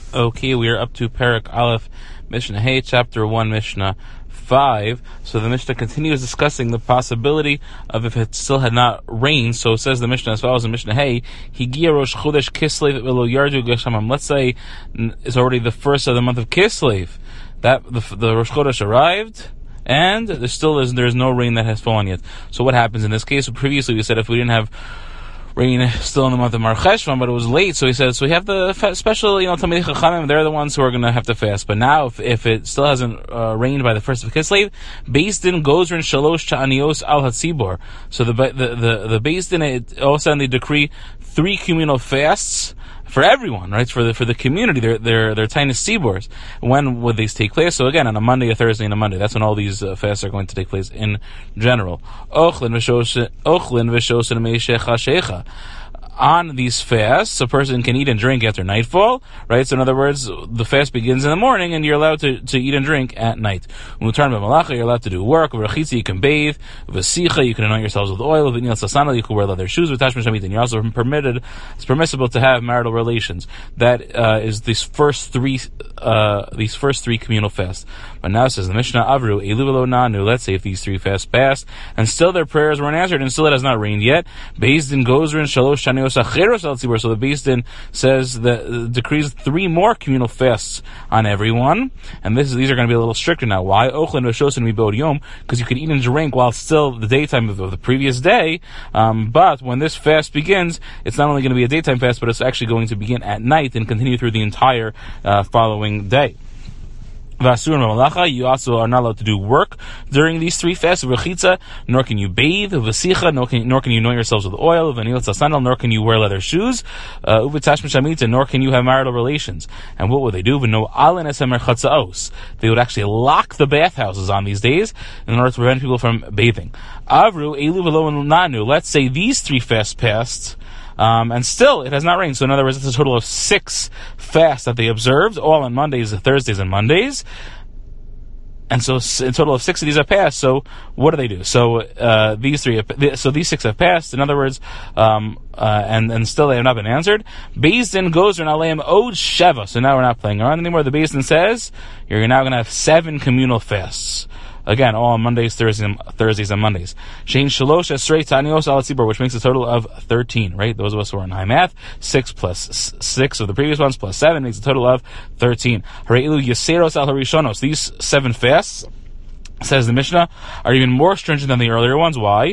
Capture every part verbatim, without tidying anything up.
Okay, we are up to Perek Aleph, Mishnah Hey, Chapter one, Mishnah five. So the Mishnah continues discussing the possibility of if it still had not rained. So it says the Mishnah as follows in Mishnah Hey, Higia Rosh Chodesh Kislev Velo Yardu Geshamim. Let's say it's already the first of the month of Kislev. That the, the Rosh Chodesh arrived, and there still is there's no rain that has fallen yet. So what happens in this case? So previously we said if we didn't have rain still in the month of Mar Cheshvan, but it was late, so he said, so we have the special, you know, Talmidei Chachamim, they're the ones who are going to have to fast. But now, if, if it still hasn't uh, rained by the first of Kislev, Beis Din goes in Shalosh Ta'anios Al Hatzibor. So the the the, the Beis Din, it, all of a sudden they decree three communal fasts for everyone, right? For the for the community, they're they're they're tiny tzibors. When would these take place? So again, on a Monday, a Thursday, and a Monday. That's when all these uh, fasts are going to take place in general. Ochlin v'shosin meishech hashecha. On these fasts, a person can eat and drink after nightfall, right? So in other words, the fast begins in the morning, and you're allowed to, to eat and drink at night. Mutar b'malacha, you're allowed to do work. V'rachitza, you can bathe. V'sicha, you can anoint yourselves with oil. V'nil sasana, you can wear leather shoes. V'tashmish hamit, and you're also permitted, it's permissible to have marital relations. That uh, is these first three, uh, these first three communal fasts. But now it says the Mishnah Avru Elu v'lo nanu. Let's say if these three fasts passed, and still their prayers weren't answered, and still it has not rained yet. Beis Din goes in shalosh shanios acheros al tzibur. So the Beis Din says that uh, decrees three more communal fasts on everyone, and this is, these are going to be a little stricter now. Why? Ochlin v'shosin mibod yom, because you could eat and drink while still the daytime of, of the previous day. Um, but when this fast begins, it's not only going to be a daytime fast, but it's actually going to begin at night and continue through the entire uh, following day. You also are not allowed to do work during these three fasts. V'chitza, nor can you bathe. V'sicha, nor can, nor can you anoint yourselves with oil. V'nil sasandal, nor can you wear leather shoes. Uv'tash mishamita, nor can you have marital relations. And what would they do? V'no alin esemer chatzaos. They would actually lock the bathhouses on these days in order to prevent people from bathing. Avru elu v'lo nanu. Let's say these three fasts passed, Um, and still, it has not rained. So in other words, it's a total of six fasts that they observed, all on Mondays, Thursdays, and Mondays. And so a total of six of these have passed. So what do they do? So uh, these three, have, so these six have passed. In other words, um, uh, and and still they have not been answered. Beis Din goes or naleim od sheva. So now we're not playing around anymore. The Beis Din says you're now going to have seven communal fasts. Again, all on Mondays, Thursdays, and, Thursdays, and Mondays. Shein shalosh esrei ta'anios al tzibur, which makes a total of thirteen, right? Those of us who are in high math, six plus s- six of the previous ones plus seven makes a total of thirteen. Hareilu yaseros al harishonos. These seven fasts, says the Mishnah, are even more stringent than the earlier ones. Why?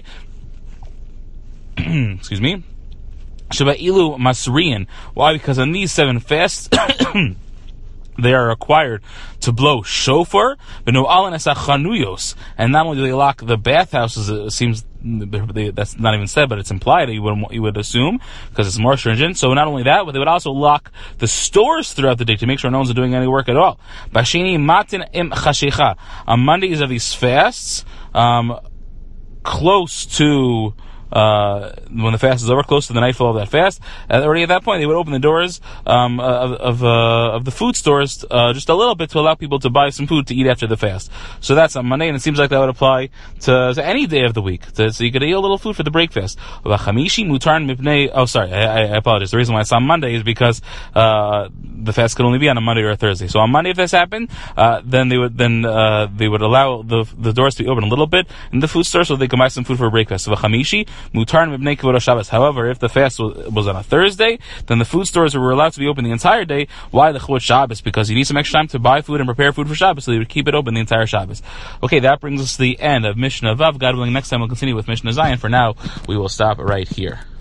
Excuse me. Shabailu masriyan. Why? Because on these seven fasts, they are required to blow shofar, and not only do they lock the bathhouses, it seems they, that's not even said, but it's implied, you would, you would assume, because it's more stringent. So not only that, but they would also lock the stores throughout the day to make sure no one's doing any work at all. Bashini matin im chashecha. On Mondays of these fasts, um, close to Uh, when the fast is over, close to the nightfall of that fast, uh, already at that point they would open the doors um, of of, uh, of the food stores uh, just a little bit to allow people to buy some food to eat after the fast. So that's on Monday, and it seems like that would apply to, to any day of the week. To, so you could eat a little food for the breakfast. Oh, sorry, I, I apologize. The reason why it's on Monday is because uh, the fast could only be on a Monday or a Thursday. So on Monday, if this happened, uh, then they would then uh, they would allow the the doors to be open a little bit in the food store so they can buy some food for breakfast. So However, if the fast was on a Thursday, then the food stores were allowed to be open the entire day. Why the Chuvot Shabbos? Because you need some extra time to buy food and prepare food for Shabbos, so they would keep it open the entire Shabbos. Okay, that brings us to the end of Mishnah Vav. God willing, next time we'll continue with Mishnah Zion. For now, we will stop right here.